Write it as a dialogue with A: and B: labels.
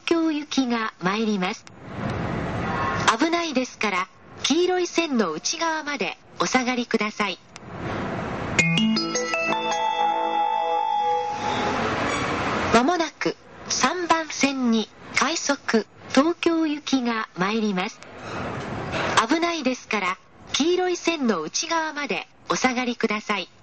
A: 京行きが参ります。危ないですから黄色い線の内側までお下がりください。まもなく3番線に快速東京行きが参ります。危ないですから黄色い線の内側までお下がりください。